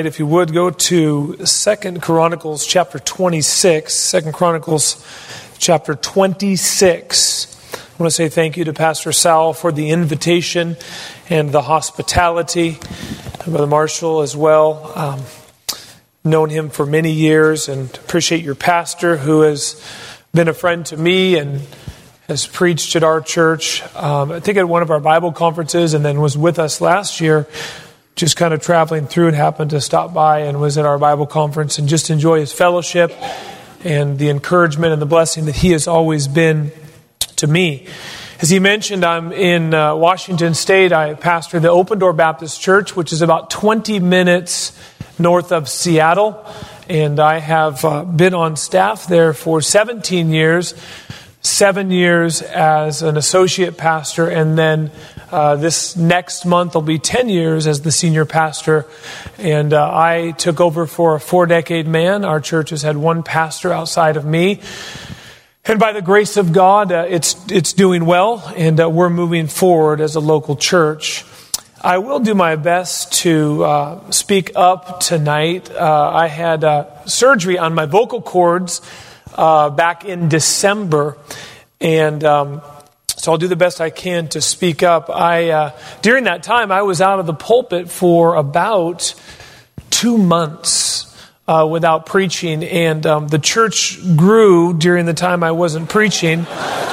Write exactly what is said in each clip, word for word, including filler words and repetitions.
If you would, go to Second Chronicles chapter twenty-six. Second Chronicles chapter twenty-six. I want to say thank you to Pastor Sal for the invitation and the hospitality. And Brother Marshall as well. Um, known him for many years and appreciate your pastor who has been a friend to me and has preached at our church. Um, I think at one of our Bible conferences and then was with us last year. Just kind of traveling through and happened to stop by and was at our Bible conference and just enjoy his fellowship and the encouragement and the blessing that he has always been to me. As he mentioned, I'm in uh, Washington State. I pastor the Open Door Baptist Church, which is about twenty minutes north of Seattle. And I have uh, been on staff there for seventeen years, seven years as an associate pastor, and then Uh, this next month will be ten years as the senior pastor. And uh, I took over for a four-decade man. Our church has had one pastor outside of me. And by the grace of God, uh, it's it's doing well, and uh, we're moving forward as a local church. I will do my best to uh, speak up tonight. Uh, I had uh, surgery on my vocal cords uh, back in December, and um So I'll do the best I can to speak up. I uh, during that time, I was out of the pulpit for about two months uh, without preaching, and um, the church grew during the time I wasn't preaching.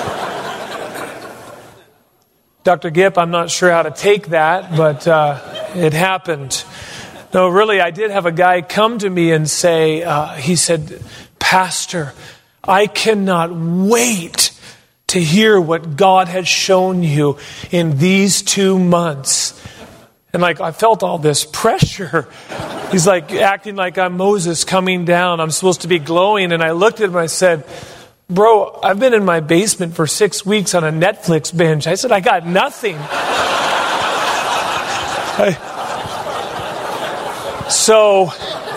Doctor Gipp, I'm not sure how to take that, but uh, it happened. No, really, I did have a guy come to me and say, uh, he said, "Pastor, I cannot wait to hear what God has shown you in these two months. And like, I felt all this pressure. He's like acting like I'm Moses coming down. I'm supposed to be glowing. And I looked at him and I said, "Bro, I've been in my basement for six weeks on a Netflix binge." I said, "I got nothing." I, so...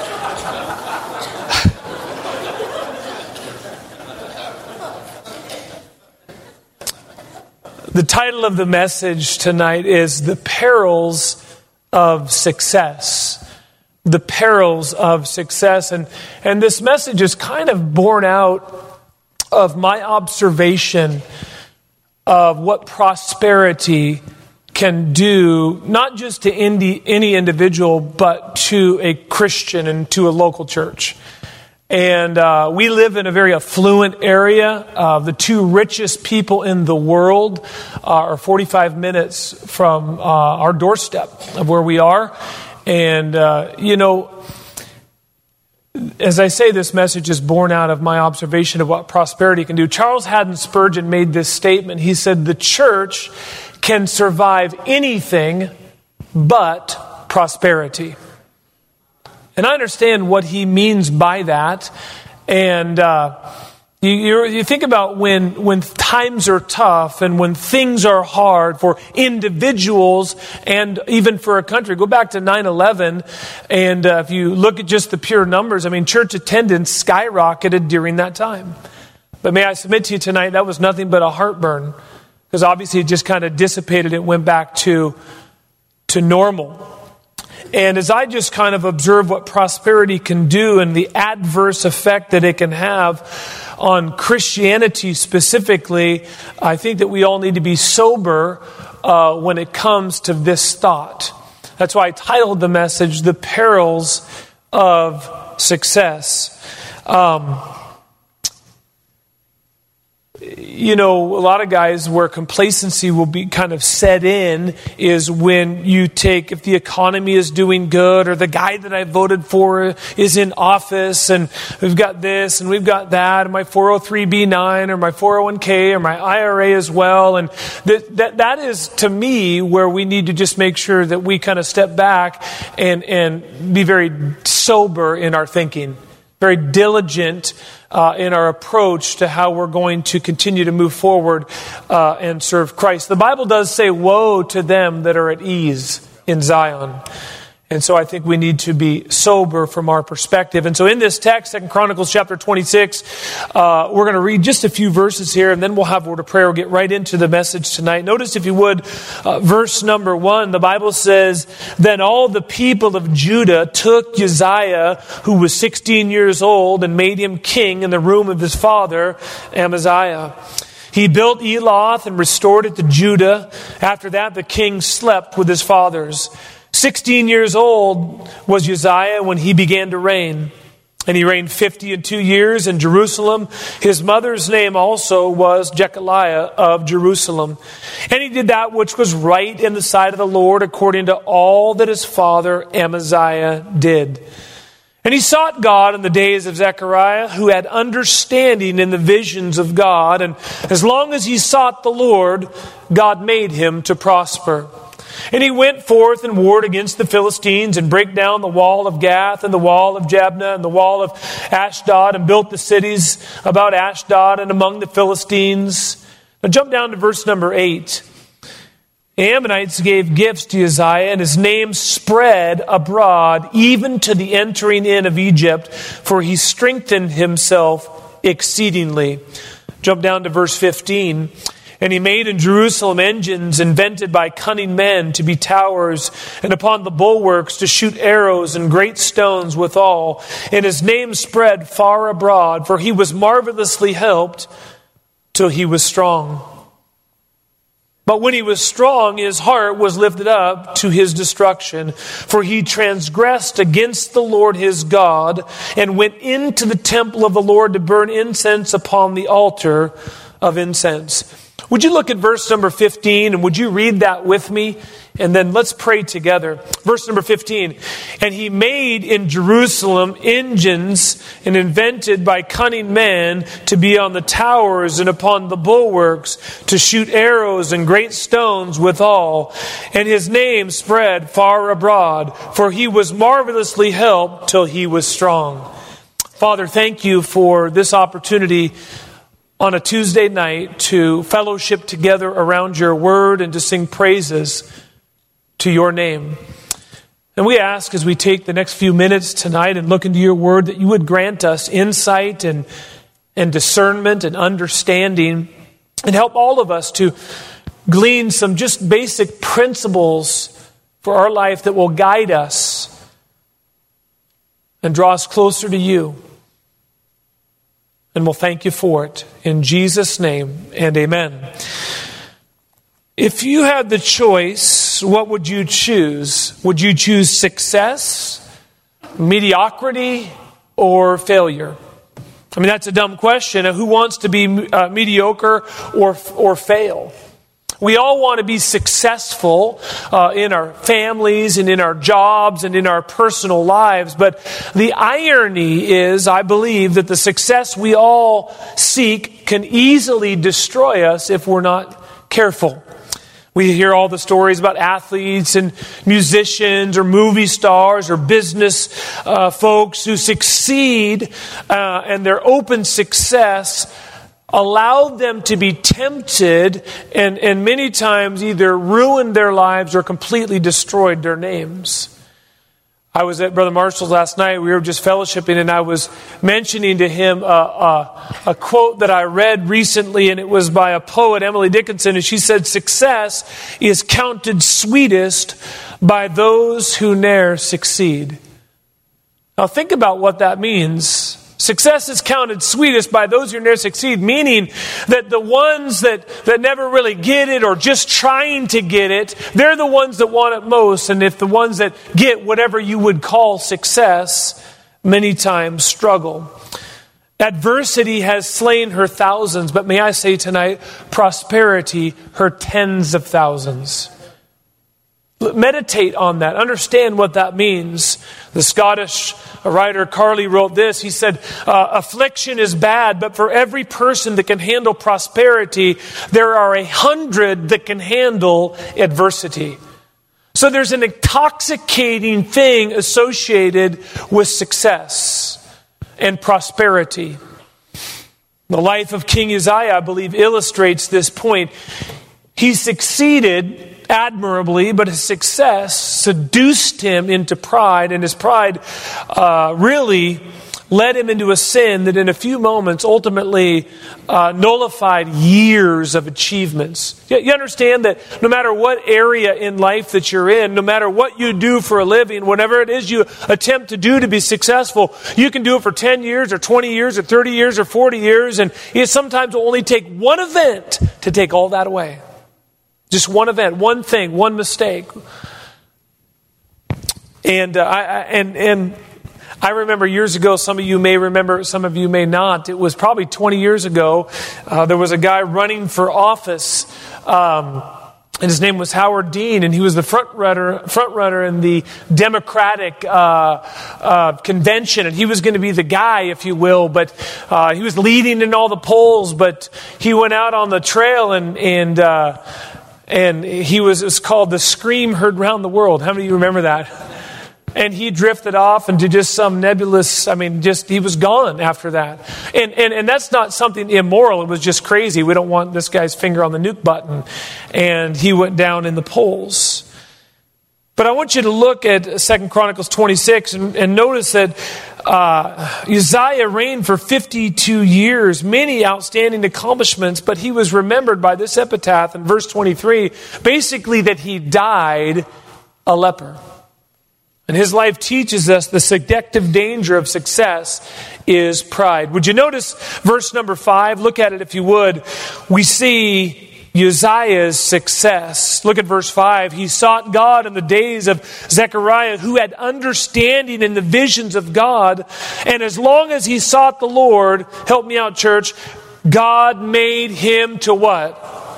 The title of the message tonight is The Perils of Success. The Perils of Success. And, and this message is kind of born out of my observation of what prosperity can do, not just to any, any individual, but to a Christian and to a local church. And uh, we live in a very affluent area. Uh, the two richest people in the world uh, are forty-five minutes from uh, our doorstep of where we are. And, uh, you know, as I say, this message is born out of my observation of what prosperity can do. Charles Haddon Spurgeon made this statement. He said, "The church can survive anything but prosperity." And I understand what he means by that. And uh, you, you, you think about when, when times are tough and when things are hard for individuals and even for a country. Go back to nine eleven, and uh, if you look at just the pure numbers, I mean, church attendance skyrocketed during that time. But may I submit to you tonight, that was nothing but a heartburn, because obviously it just kind of dissipated. It went back to to normal. And as I just kind of observe what prosperity can do and the adverse effect that it can have on Christianity specifically, I think that we all need to be sober uh, when it comes to this thought. That's why I titled the message, The Perils of Success. Um, You know, a lot of guys where complacency will be kind of set in is when you take, if the economy is doing good or the guy that I voted for is in office and we've got this and we've got that and my four oh three B nine or my four oh one k or my I R A as well. And that, that, that is to me where we need to just make sure that we kind of step back and, and be very sober in our thinking, very diligent Uh, in our approach to how we're going to continue to move forward uh, and serve Christ. The Bible does say, "Woe to them that are at ease in Zion." And so I think we need to be sober from our perspective. And so in this text, Second Chronicles chapter twenty-six, uh, we're going to read just a few verses here, and then we'll have a word of prayer. We'll get right into the message tonight. Notice, if you would, uh, verse number one. The Bible says, "Then all the people of Judah took Uzziah, who was sixteen years old, and made him king in the room of his father, Amaziah. He built Eloth and restored it to Judah. After that, the king slept with his fathers. Sixteen years old was Uzziah when he began to reign. And he reigned fifty and two years in Jerusalem. His mother's name also was Jechaliah of Jerusalem. And he did that which was right in the sight of the Lord, according to all that his father Amaziah did. And he sought God in the days of Zechariah, who had understanding in the visions of God. And as long as he sought the Lord, God made him to prosper. And he went forth and warred against the Philistines, and brake down the wall of Gath, and the wall of Jabneh, and the wall of Ashdod, and built the cities about Ashdod and among the Philistines." Now jump down to verse number eight. "The Ammonites gave gifts to Uzziah, and his name spread abroad, even to the entering in of Egypt, for he strengthened himself exceedingly." Jump down to verse fifteen. "And he made in Jerusalem engines invented by cunning men to be towers, and upon the bulwarks to shoot arrows and great stones withal. And his name spread far abroad, for he was marvelously helped till he was strong. But when he was strong, his heart was lifted up to his destruction. For he transgressed against the Lord his God, and went into the temple of the Lord to burn incense upon the altar of incense." Would you look at verse number fifteen, and would you read that with me? And then let's pray together. Verse number fifteen. "And he made in Jerusalem engines and invented by cunning men to be on the towers and upon the bulwarks, to shoot arrows and great stones withal. And his name spread far abroad, for he was marvelously helped till he was strong." Father, thank you for this opportunity on a Tuesday night to fellowship together around your word and to sing praises to your name. And we ask, as we take the next few minutes tonight and look into your word, that you would grant us insight and, and discernment and understanding, and help all of us to glean some just basic principles for our life that will guide us and draw us closer to you. And we'll thank you for it. In Jesus' name, and amen. If you had the choice, what would you choose? Would you choose success, mediocrity, or failure? I mean, that's a dumb question. Who wants to be uh, mediocre or or fail? We all want to be successful uh, in our families and in our jobs and in our personal lives. But the irony is, I believe, that the success we all seek can easily destroy us if we're not careful. We hear all the stories about athletes and musicians or movie stars or business uh, folks who succeed, uh, and their open success allowed them to be tempted and, and many times either ruined their lives or completely destroyed their names. I was at Brother Marshall's last night. We were just fellowshipping, and I was mentioning to him a, a, a quote that I read recently, and it was by a poet, Emily Dickinson, and she said, "Success is counted sweetest by those who ne'er succeed." Now think about what that means. Success is counted sweetest by those who never succeed, meaning that the ones that, that never really get it or just trying to get it, they're the ones that want it most. And if the ones that get whatever you would call success, many times struggle. Adversity has slain her thousands, but may I say tonight, prosperity her tens of thousands. Meditate on that. Understand what that means. The Scottish writer Carley wrote this. He said, uh, affliction is bad, but for every person that can handle prosperity, there are a hundred that can handle adversity. So there's an intoxicating thing associated with success and prosperity. The life of King Uzziah, I believe, illustrates this point. He succeeded admirably, but his success seduced him into pride, and his pride uh, really led him into a sin that in a few moments ultimately uh, nullified years of achievements. You, you understand that no matter what area in life that you're in, no matter what you do for a living, whatever it is you attempt to do to be successful, you can do it for ten years or twenty years or thirty years or forty years, and it sometimes will only take one event to take all that away. Just one event, one thing, one mistake. And uh, I, I and and I remember years ago, some of you may remember, some of you may not. It was probably twenty years ago. Uh, there was a guy running for office, um, and his name was Howard Dean, and he was the front runner, front runner in the Democratic uh, uh, convention, and he was going to be the guy, if you will. But uh, he was leading in all the polls. But he went out on the trail, and and uh, and he was it was called the Scream Heard Round the World. How many of you remember that? And he drifted off into just some nebulous, I mean, just, he was gone after that. And, and, and that's not something immoral. It was just crazy. We don't want this guy's finger on the nuke button. And he went down in the polls. But I want you to look at Second Chronicles twenty-six and, and notice that uh, Uzziah reigned for fifty-two years, many outstanding accomplishments, but he was remembered by this epitaph in verse twenty-three, basically that he died a leper. And his life teaches us the seductive danger of success is pride. Would you notice verse number five? Look at it if you would. We see Uzziah's success. Look at verse five. He sought God in the days of Zechariah, who had understanding in the visions of God. And as long as he sought the Lord, help me out, church, God made him to what?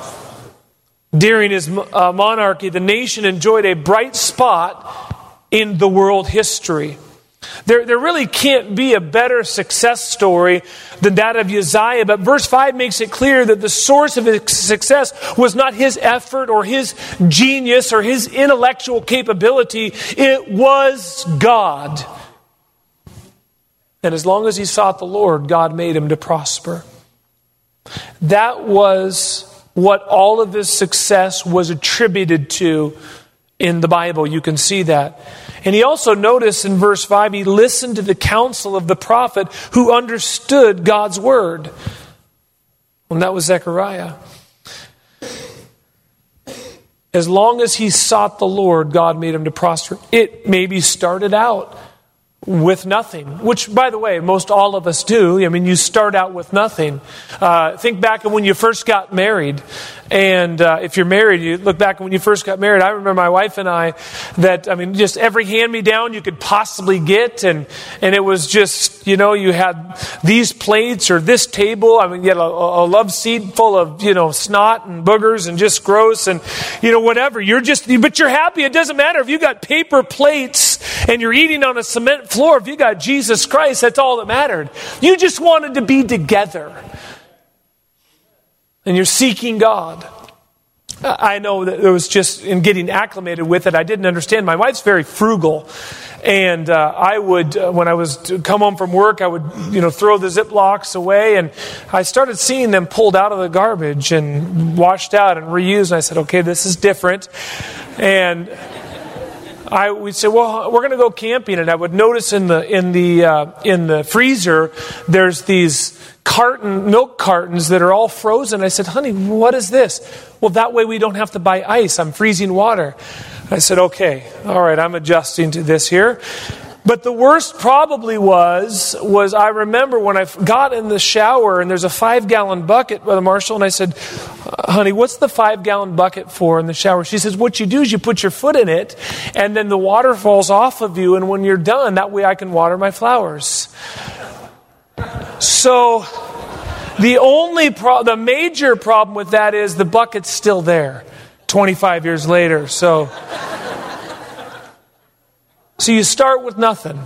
During his uh, monarchy, the nation enjoyed a bright spot in the world history. There, there really can't be a better success story than that of Uzziah. But verse five makes it clear that the source of his success was not his effort or his genius or his intellectual capability. It was God. And as long as he sought the Lord, God made him to prosper. That was what all of his success was attributed to in the Bible. You can see that. And he also noticed in verse five, he listened to the counsel of the prophet who understood God's word. And that was Zechariah. As long as he sought the Lord, God made him to prosper. It maybe started out with nothing, which, by the way, most all of us do. I mean, you start out with nothing. Uh, think back when you first got married. And uh, if you're married, you look back when you first got married. I remember my wife and I that, I mean, just every hand-me-down you could possibly get. And, and it was just, you know, you had these plates or this table. I mean, you had a, a love seat full of, you know, snot and boogers and just gross and, you know, whatever. You're just, but you're happy. It doesn't matter if you got paper plates and you're eating on a cement floor. If you got Jesus Christ, that's all that mattered. You just wanted to be together. And you're seeking God. I know that it was just in getting acclimated with it, I didn't understand. My wife's very frugal. And uh, I would, uh, when I was to come home from work, I would, you know, throw the Ziplocs away. And I started seeing them pulled out of the garbage and washed out and reused. And I said, okay, this is different. And I we'd say, well, we're going to go camping, and I would notice in the in the uh, in the freezer there's these carton milk cartons that are all frozen. I said, honey, what is this? Well, that way we don't have to buy ice. I'm freezing water. I said, okay, all right, I'm adjusting to this here. But the worst probably was, was I remember when I got in the shower and there's a five-gallon bucket, Brother Marshall, and I said, honey, what's the five-gallon bucket for in the shower? She says, what you do is you put your foot in it, and then the water falls off of you, and when you're done, that way I can water my flowers. So the only pro- the major problem with that is the bucket's still there twenty-five years later. So... So you start with nothing.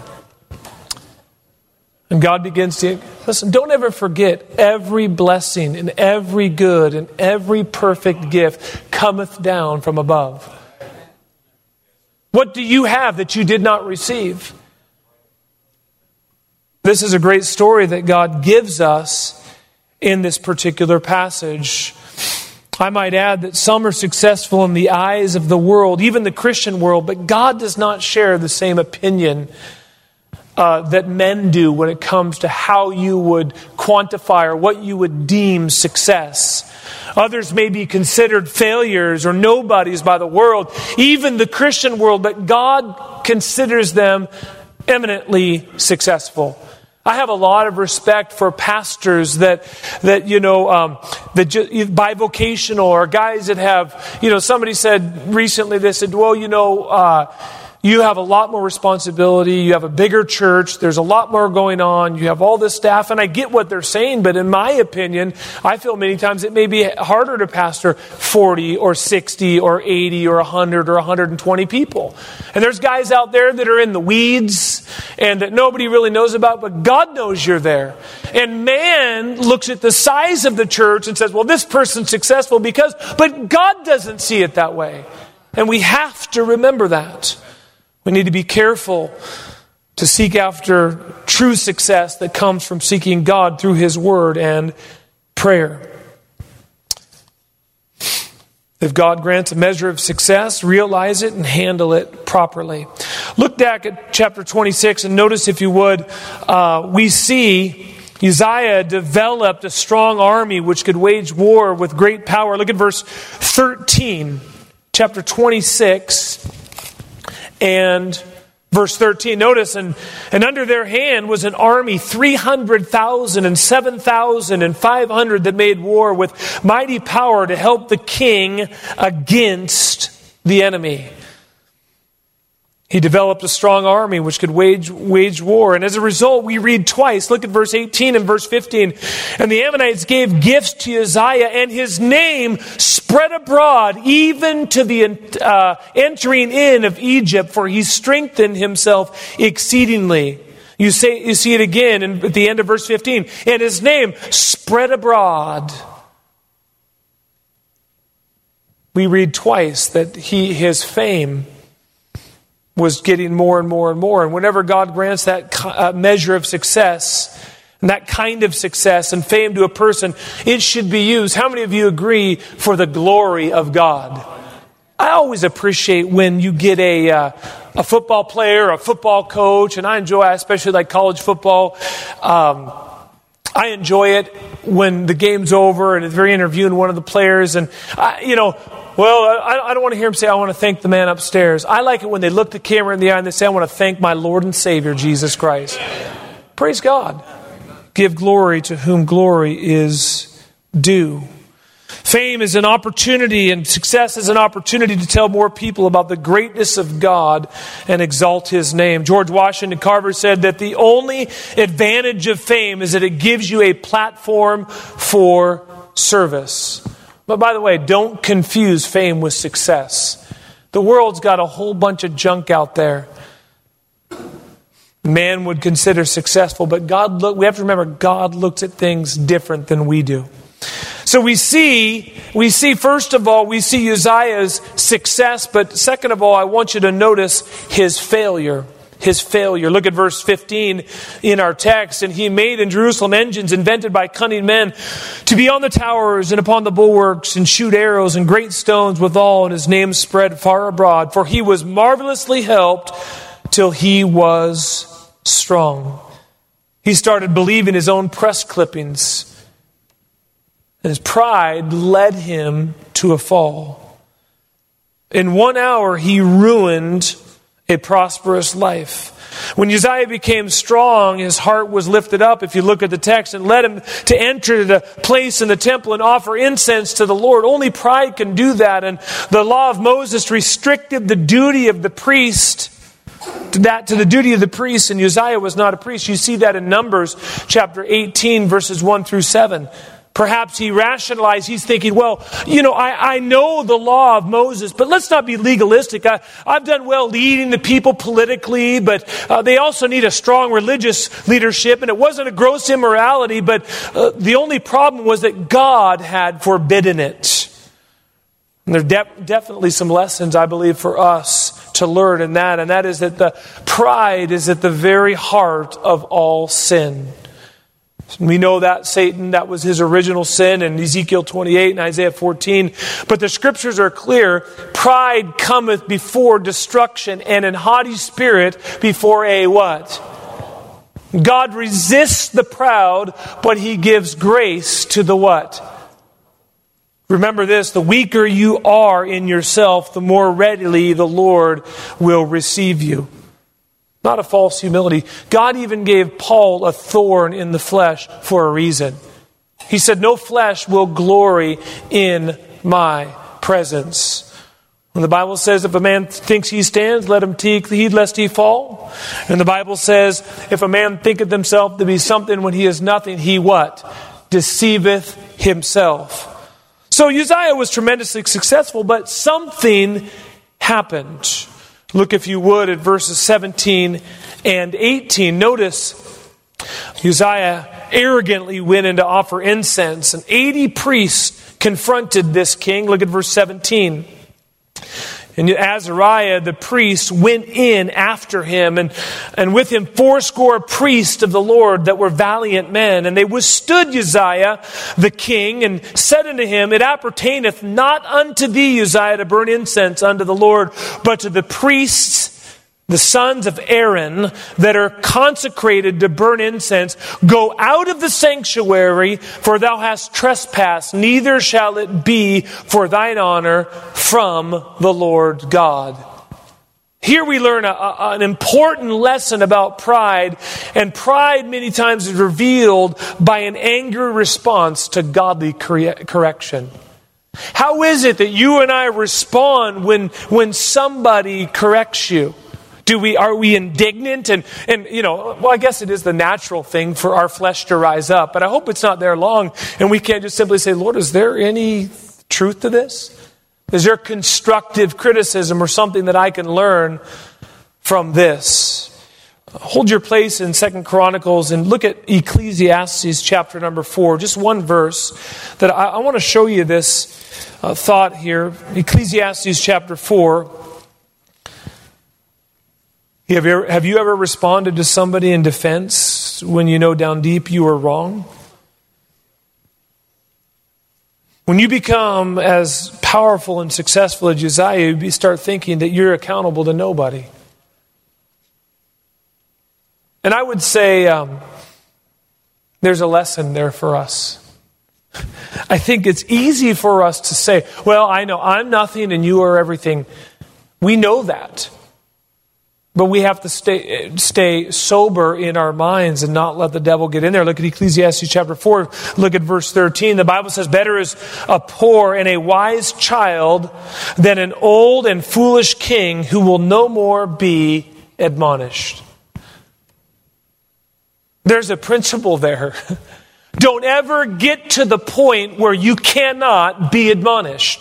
And God begins to... Listen, don't ever forget, every blessing and every good and every perfect gift cometh down from above. What do you have that you did not receive? This is a great story that God gives us in this particular passage. I might add that some are successful in the eyes of the world, even the Christian world, but God does not share the same opinion uh, that men do when it comes to how you would quantify or what you would deem success. Others may be considered failures or nobodies by the world, even the Christian world, but God considers them eminently successful. I have a lot of respect for pastors that, that you know, um, that just, bivocational or guys that have, you know, somebody said recently, they said, well, you know, uh, you have a lot more responsibility. You have a bigger church. There's a lot more going on. You have all this staff. And I get what they're saying, but in my opinion, I feel many times it may be harder to pastor forty or sixty or eighty or one hundred or one hundred twenty people. And there's guys out there that are in the weeds and that nobody really knows about, but God knows you're there. And man looks at the size of the church and says, well, this person's successful because, but God doesn't see it that way. And we have to remember that. We need to be careful to seek after true success that comes from seeking God through His Word and prayer. If God grants a measure of success, realize it and handle it properly. Look back at chapter twenty-six and notice, if you would, uh, we see Uzziah developed a strong army which could wage war with great power. Look at verse thirteen, chapter twenty-six. And verse thirteen, notice, and, and under their hand was an army, three hundred thousand and seven thousand and five hundred that made war with mighty power to help the king against the enemy. He developed a strong army which could wage, wage war. And as a result, we read twice. Look at verse eighteen and verse fifteen. And the Ammonites gave gifts to Uzziah, and his name spread abroad, even to the uh, entering in of Egypt, for he strengthened himself exceedingly. You say, you see it again in, at the end of verse fifteen. And his name spread abroad. We read twice that he, his fame was getting more and more and more. And whenever God grants that uh, measure of success, and that kind of success and fame to a person, it should be used, how many of you agree, for the glory of God? I always appreciate when you get a uh, a football player, a football coach, and I enjoy, I especially like college football. Um, I enjoy it when the game's over and they're interviewing one of the players, and I, you know, well, I, I don't want to hear him say, I want to thank the man upstairs. I like it when they look the camera in the eye and they say, I want to thank my Lord and Savior, Jesus Christ. Praise God. Give glory to whom glory is due. Fame is an opportunity and success is an opportunity to tell more people about the greatness of God and exalt His name. George Washington Carver said that the only advantage of fame is that it gives you a platform for service. But by the way, don't confuse fame with success. The world's got a whole bunch of junk out there man would consider successful, but God look, we have to remember God looks at things different than we do. So we see, we see first of all, we see Uzziah's success, but second of all, I want you to notice his failure. His failure. Look at verse fifteen in our text. And he made in Jerusalem engines invented by cunning men to be on the towers and upon the bulwarks and shoot arrows and great stones withal. And his name spread far abroad. For he was marvelously helped till he was strong. He started believing his own press clippings. And his pride led him to a fall. In one hour, he ruined a prosperous life. When Uzziah became strong, his heart was lifted up, if you look at the text, and led him to enter the place in the temple and offer incense to the Lord. Only pride can do that. And the law of Moses restricted the duty of the priest to that to the duty of the priest, and Uzziah was not a priest. You see that in Numbers chapter eighteen, verses one through seven. Perhaps he rationalized, he's thinking, well, you know, I, I know the law of Moses, but let's not be legalistic. I, I've done well leading the people politically, but uh, they also need a strong religious leadership. And it wasn't a gross immorality, but uh, the only problem was that God had forbidden it. And there are de- definitely some lessons, I believe, for us to learn in that. And that is that the pride is at the very heart of all sin. We know that Satan, that was his original sin in Ezekiel twenty-eight and Isaiah fourteen. But the scriptures are clear. Pride cometh before destruction, and an haughty spirit before a what? God resists the proud, but He gives grace to the what? Remember this, the weaker you are in yourself, the more readily the Lord will receive you. Not a false humility. God even gave Paul a thorn in the flesh for a reason. He said, no flesh will glory in my presence. When the Bible says, if a man thinks he stands, let him take heed lest he fall. And the Bible says, if a man thinketh himself to be something when he is nothing, he what? Deceiveth himself. So Uzziah was tremendously successful, but something happened. Look, if you would, at verses seventeen and eighteen. Notice Uzziah arrogantly went in to offer incense, and eighty priests confronted this king. Look at verse seventeen. And Azariah, the priest, went in after him, and, and with him fourscore priests of the Lord that were valiant men. And they withstood Uzziah, the king, and said unto him, it appertaineth not unto thee, Uzziah, to burn incense unto the Lord, but to the priests, the sons of Aaron, that are consecrated to burn incense. Go out of the sanctuary, for thou hast trespassed, neither shall it be for thine honor from the Lord God. Here we learn a, a, an important lesson about pride, and pride many times is revealed by an angry response to godly corre- correction. How is it that you and I respond when, when somebody corrects you? Do we, are we indignant? And, and, you know, well, I guess it is the natural thing for our flesh to rise up, but I hope it's not there long. And we can't just simply say, Lord, is there any truth to this? Is there constructive criticism or something that I can learn from this? Hold your place in Second Chronicles and look at Ecclesiastes chapter number four. Just one verse that I, I want to show you this uh, thought here. Ecclesiastes chapter four. Have you, ever, have you ever responded to somebody in defense when you know down deep you were wrong? When you become as powerful and successful as Uzziah, you start thinking that you're accountable to nobody. And I would say um, there's a lesson there for us. I think it's easy for us to say, well, I know I'm nothing and you are everything. We know that. But we have to stay stay sober in our minds and not let the devil get in there. Look at Ecclesiastes chapter four. Look at verse thirteen. The Bible says, better is a poor and a wise child than an old and foolish king who will no more be admonished. There's a principle there. Don't ever get to the point where you cannot be admonished.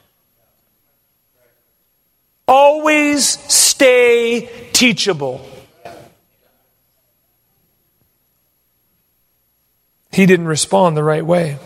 Always stay teachable. He didn't respond the right way.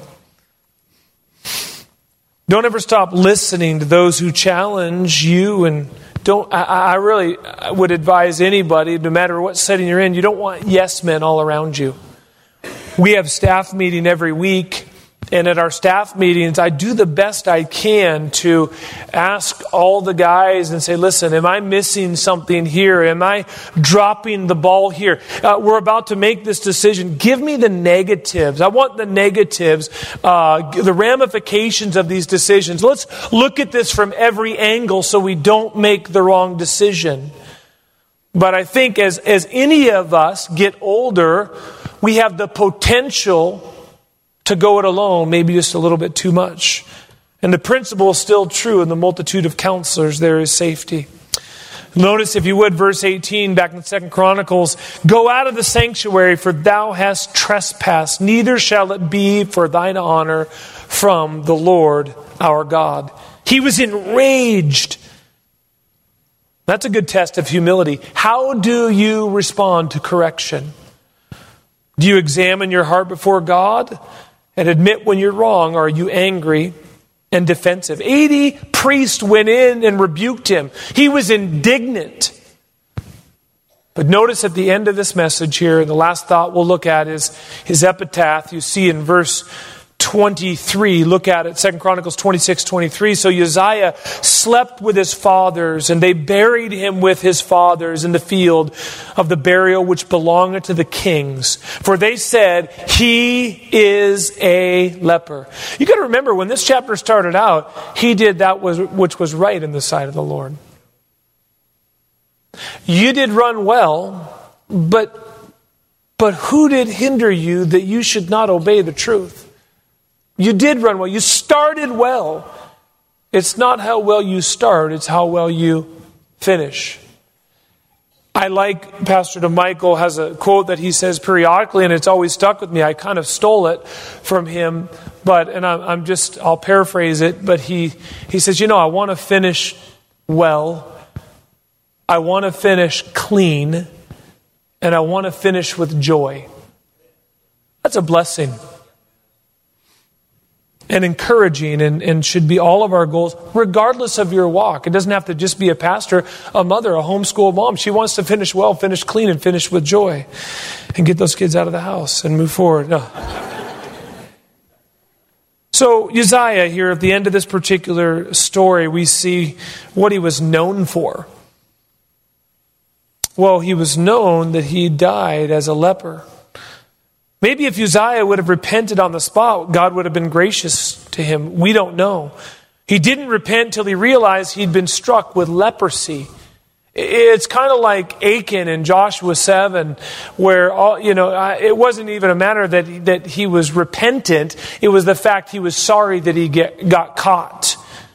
Don't ever stop listening to those who challenge you, and don't. I, I really would advise anybody, no matter what setting you're in, you don't want yes men all around you. We have staff meeting every week. And at our staff meetings, I do the best I can to ask all the guys and say, listen, am I missing something here? Am I dropping the ball here? Uh, we're about to make this decision. Give me the negatives. I want the negatives, uh, the ramifications of these decisions. Let's look at this from every angle so we don't make the wrong decision. But I think as, as any of us get older, we have the potential to go it alone, maybe just a little bit too much. And the principle is still true. In the multitude of counselors, there is safety. Notice, if you would, verse eighteen, back in Second Chronicles, go out of the sanctuary, for thou hast trespassed. Neither shall it be for thine honor from the Lord our God. He was enraged. That's a good test of humility. How do you respond to correction? Do you examine your heart before God and admit when you're wrong, or are you angry and defensive? eighty priests went in and rebuked him. He was indignant. But notice at the end of this message here, the last thought we'll look at is his epitaph. You see in verse twenty-three, look at it, Second Chronicles twenty-six, twenty-three. So Uzziah slept with his fathers, and they buried him with his fathers in the field of the burial which belonged to the kings. For they said, he is a leper. You got to remember, when this chapter started out, he did that was which was right in the sight of the Lord. You did run well, but but who did hinder you that you should not obey the truth? You did run well. You started well. It's not how well you start, it's how well you finish. I like Pastor DeMichael has a quote that he says periodically, and it's always stuck with me. I kind of stole it from him, but and I'm, I'm just I'll paraphrase it. But he he says, you know, I want to finish well, I want to finish clean, and I want to finish with joy. That's a blessing. And encouraging, and, and should be all of our goals, regardless of your walk. It doesn't have to just be a pastor, a mother, a homeschool mom. She wants to finish well, finish clean, and finish with joy. And get those kids out of the house and move forward. No. So Uzziah here, at the end of this particular story, we see what he was known for. Well, he was known that he died as a leper. Maybe if Uzziah would have repented on the spot, God would have been gracious to him. We don't know. He didn't repent till he realized he'd been struck with leprosy. It's kind of like Achan in Joshua seven, where all, you know, it wasn't even a matter that he, that he was repentant. It was the fact he was sorry that he get, got caught.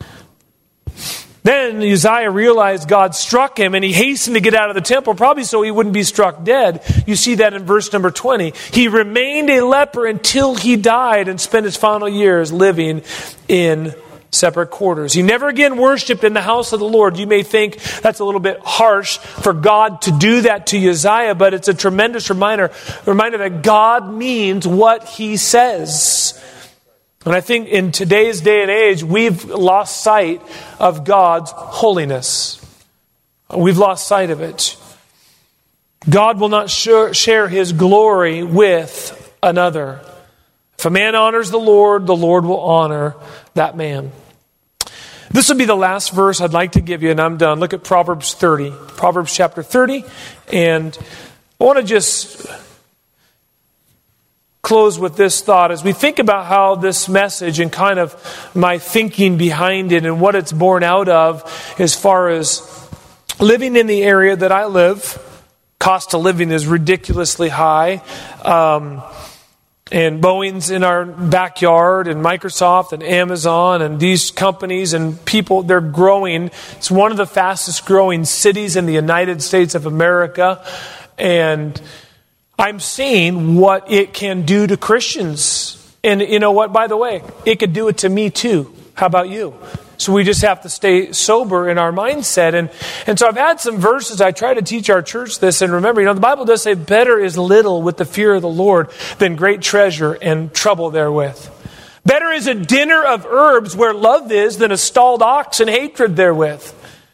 Then Uzziah realized God struck him, and he hastened to get out of the temple, probably so he wouldn't be struck dead. You see that in verse number twenty. He remained a leper until he died and spent his final years living in separate quarters. He never again worshipped in the house of the Lord. You may think that's a little bit harsh for God to do that to Uzziah, but it's a tremendous reminder, reminder that God means what he says. And I think in today's day and age, we've lost sight of God's holiness. We've lost sight of it. God will not share his glory with another. If a man honors the Lord, the Lord will honor that man. This will be the last verse I'd like to give you, and I'm done. Look at Proverbs thirty. Proverbs chapter thirty. And I want to just close with this thought as we think about how this message and kind of my thinking behind it and what it's born out of as far as living in the area that I live. Cost of living is ridiculously high. Um, and Boeing's in our backyard, and Microsoft and Amazon and these companies and people, they're growing. It's one of the fastest growing cities in the United States of America. And I'm seeing what it can do to Christians. And you know what, by the way, it could do it to me too. How about you? So we just have to stay sober in our mindset. And, and so I've had some verses. I try to teach our church this. And remember, you know, the Bible does say better is little with the fear of the Lord than great treasure and trouble therewith. Better is a dinner of herbs where love is than a stalled ox and hatred therewith.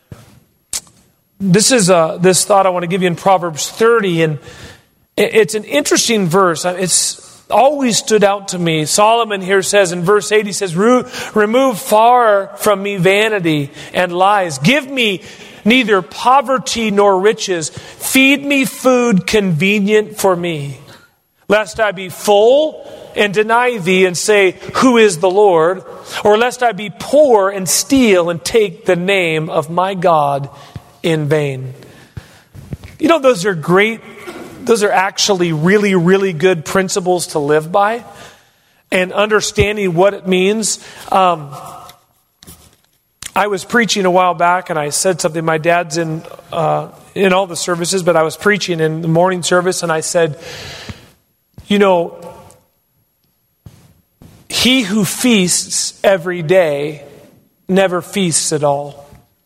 This is uh, this thought I want to give you in Proverbs thirty. And it's an interesting verse. It's always stood out to me. Solomon here says in verse eight, he says, remove far from me vanity and lies. Give me neither poverty nor riches. Feed me food convenient for me, lest I be full and deny thee and say, who is the Lord? Or lest I be poor and steal and take the name of my God in vain. You know, those are great Those are actually really, really good principles to live by. And understanding what it means. Um, I was preaching a while back, and I said something. My dad's in uh, in all the services, but I was preaching in the morning service, and I said, you know, he who feasts every day never feasts at all.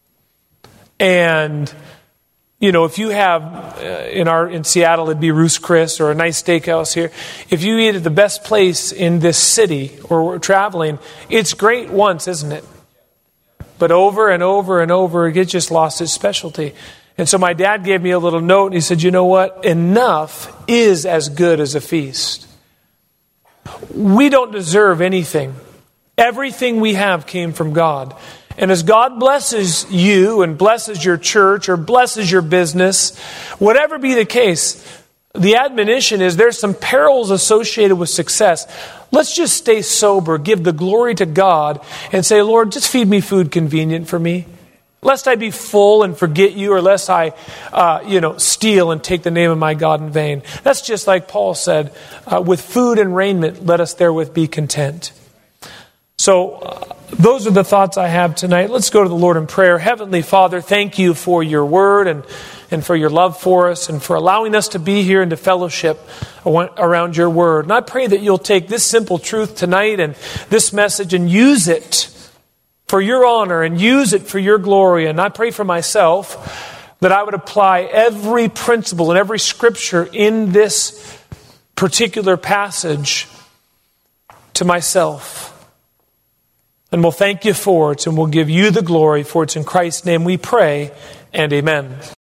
And you know, if you have, uh, in our in Seattle, it'd be Ruth's Chris or a nice steakhouse here. If you eat at the best place in this city or we're traveling, it's great once, isn't it? But over and over and over, it just lost its specialty. And so my dad gave me a little note and he said, you know what? Enough is as good as a feast. We don't deserve anything. Everything we have came from God. And as God blesses you and blesses your church or blesses your business, whatever be the case, the admonition is there's some perils associated with success. Let's just stay sober, give the glory to God, and say, Lord, just feed me food convenient for me. Lest I be full and forget you, or lest I, uh, you know, steal and take the name of my God in vain. That's just like Paul said, uh, with food and raiment, let us therewith be content. So uh, those are the thoughts I have tonight. Let's go to the Lord in prayer. Heavenly Father, thank you for your word and, and for your love for us and for allowing us to be here and to fellowship around your word. And I pray that you'll take this simple truth tonight and this message and use it for your honor and use it for your glory. And I pray for myself that I would apply every principle and every scripture in this particular passage to myself. And we'll thank you for it, and we'll give you the glory, for it's in Christ's name we pray, and amen.